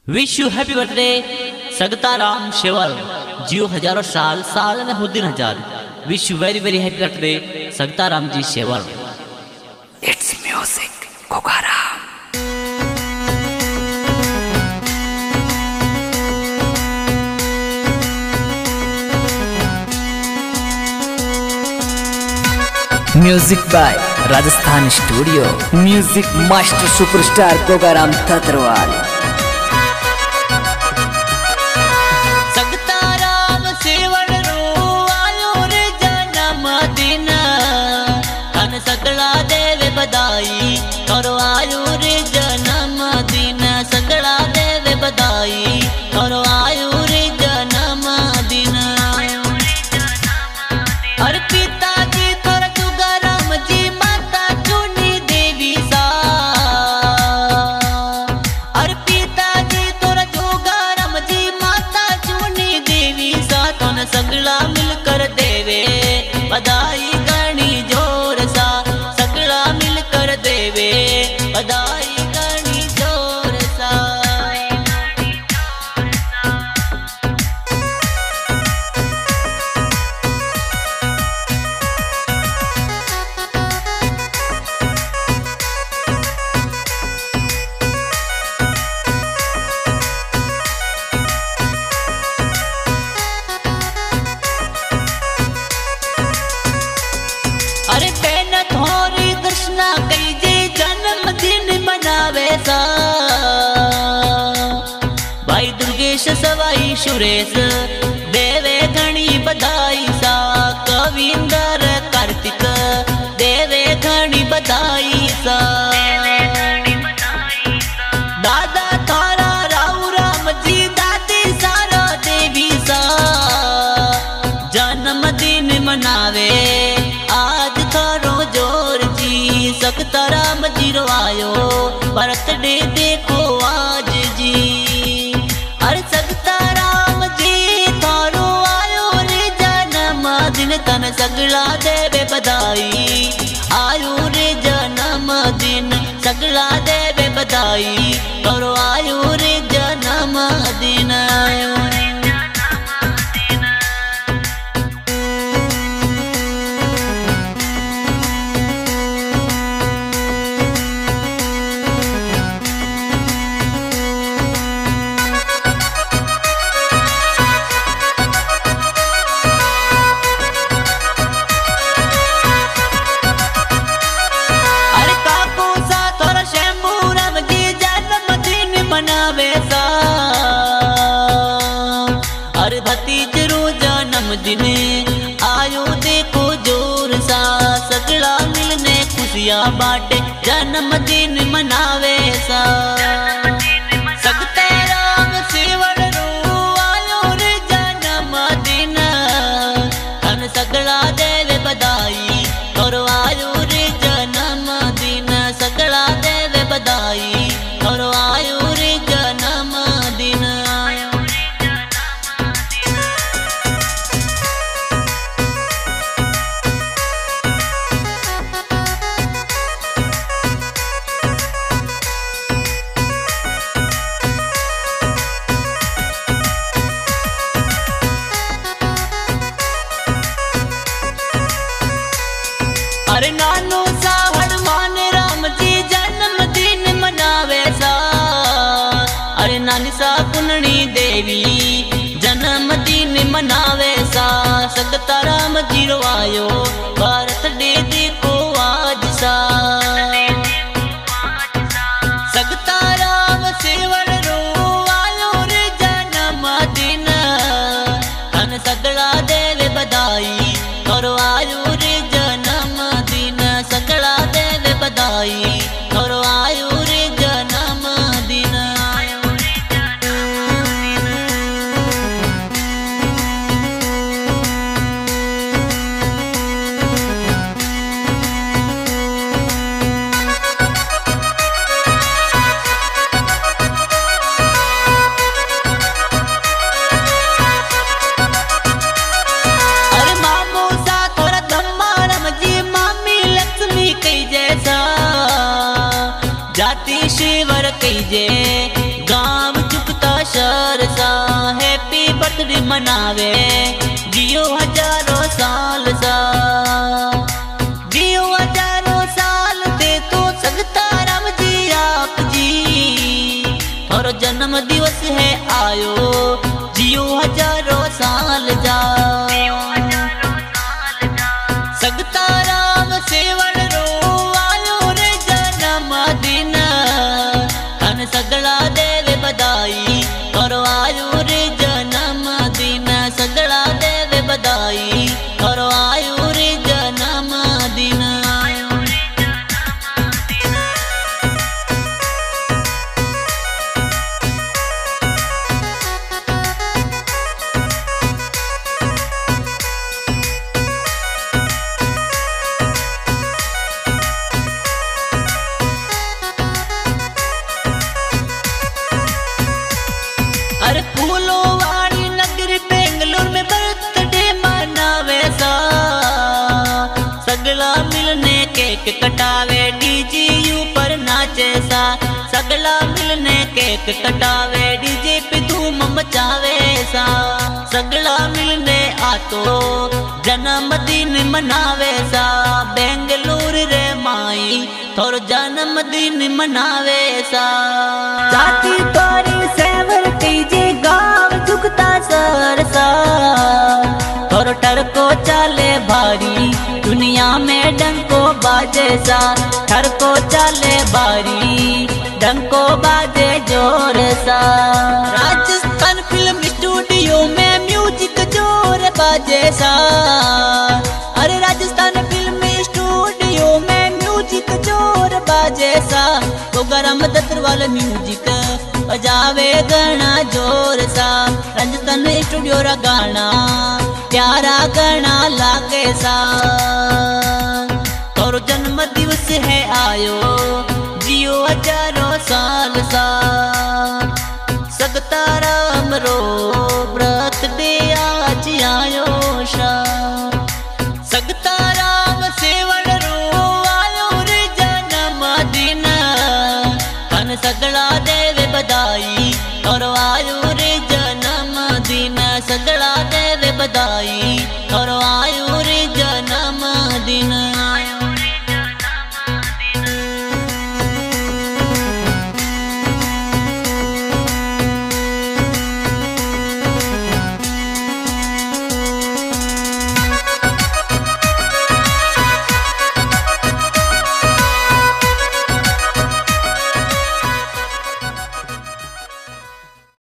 Wish you happy birthday Sagta Ram Shevar जियो हजारों साल साल में हो दिन हजार। Wish you very very happy birthday Sagta Ram ji Shevar. It's music Kokaram. Music by Rajasthan studio. Music master superstar Kokaram Thatarwal. Sagta Ram Shevar रो आयो रे जन्म दिन तन सगला देवे बधाई करो आयो रे जन्म दिन सगला देवे बधाई करो आयो रे जन्म दिन। हर पिताजी थोड़ा तुगाराम जी माता चुनी देवी सा। हर पिताजी थोड़ा तुगाराम जी माता चुनी देवी सा तन सगला मिलकर देवे बधाई गणी जोर सा। सगला मिलकर देवे बधाई गणी जोर सा। अरे बहन थोरी कृष्णा कई जे जन्मदिन मनावे सा। भाई दुर्गेश सवाई सुरेश देवे घणी बधाई सा। कविंदर कार्तिक देवे घणी बधाई सा। दादा थारा राव राम जी दादी सारा देवी सा जन्मदिन मनावे आज थारो जोर जी। सगता राम जी रो आयो बर्थडे देखो आज जी। अरे सगता राम जी थारो आयो रे जन्मदिन तन सगला देवे बधाई आयो रे जन्मदिन सगला देवे बधाई करो आयो रे जन्मदिन। अरे काको सा थोड़ा शंभूराम जी जन्मदिन मनावे सा। अरे भतीज रो जन्मदिन आयो देखो जोर सा। सगला मिलने खुशियाँ बांटे जन्मदिन मनावे सा। सगता राम शेवर रो आयो रे जन्मदिन तन सगला देवे बधाई करो आयो रे जन्मदिन सगला देवे बधाई करो आयो रे जन्मदिन। अरे नानो सा हनुमान राम जी जन्मदिन मनावे सा। अरे नानी सा कुननी देवी जन्मदिन मनावे सा। सगता राम जी रो आयो बर्थडे देखो आज सा। सगता राम शेवर रो आयो रे जन्मदिन तन सगला देवे बधाई करो आयो रे जन्मदिन सगला देवे बधाई करो आयो रे जन्मदिन। दिन मनावे जियो हजारों साल सा, जियो हजारों साल दे तो सकता राम जी आप जी, और जन्म दिवस है आयो जियो हजारों साल जा। सकता राम सेवण रो आयो रे जन्म दिन, तन सगड़ा देवे बधाई और आयो रे जन्म दिन, सगड़ा देवे बधाई और आयो रे जन्म दिन। अरे फूलों वाली नगरी बेंगलोर में बर्थडे मनावे सा, सगला मिलने केक कटावे डीजे ऊपर नाचे सा, सगला मिलने केक कटावे डीजे पे धूम मचावे सा, सगला मिलने आतो जन्मदिन मनावे सा, बेंगलोर रे माई थोर जन्मदिन मनावे सा। जाती तोरी सेवर टीजे गाँव झुकता सरसा, और टरको चाले भारी दुनिया में डंको बाजे सा, टरको चाले भारी डंको बाजे जोर सा। राजस्थान फिल्म स्टूडियो में म्यूजिक जोर बाजे सा, अरे राजस्थान फिल्म स्टूडियो में म्यूजिक जोर बाजे सा, तो गरम दत्र वाले म्यूजिक बजावे गाना जोर सा, राजस्थान स्टूडियो रा गाना प्यारा गाना लागे सा। और जन्म दिवस है आयो जियो हजारों साल सा, सकता